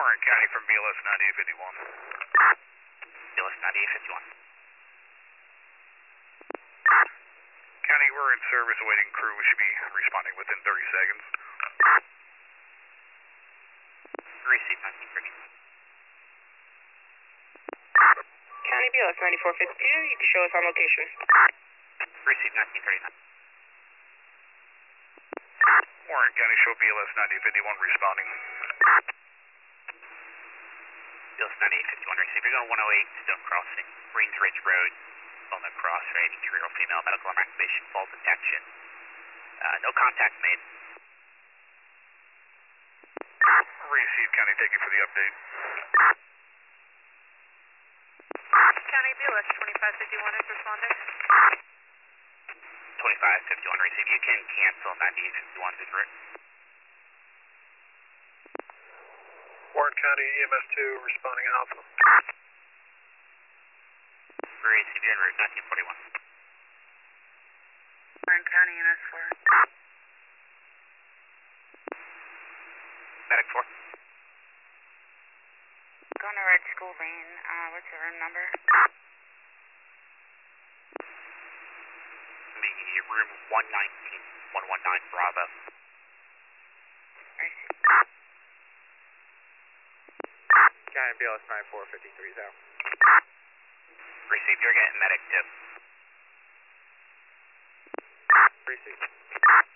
Warren County from BLS 9851. BLS 9851. County, we're in service awaiting crew. We should be responding within 30 seconds. Receive 1930. County BLS 9452, you can show us on location. Receive 1939. Warren County, show BLS 9851 responding. BLS 9851, receive. You're going 108 Stone Crossing, Greens Ridge Road, on the cross, right? Interior female, medical alarm activation, fault detection. No contact made. Receive, County, thank you for the update. County BLS 2551 is responding. 2551, receive. You can cancel 9851 to route. Warren County EMS 2 responding Alpha. Receive, you're en route 1941. Warren County EMS 4. Medic 4. Going to Red School Lane. What's the room number? The room 119, 119 Bravo. County BLS 9453 is out. Receive, you're getting medic 2. Receive.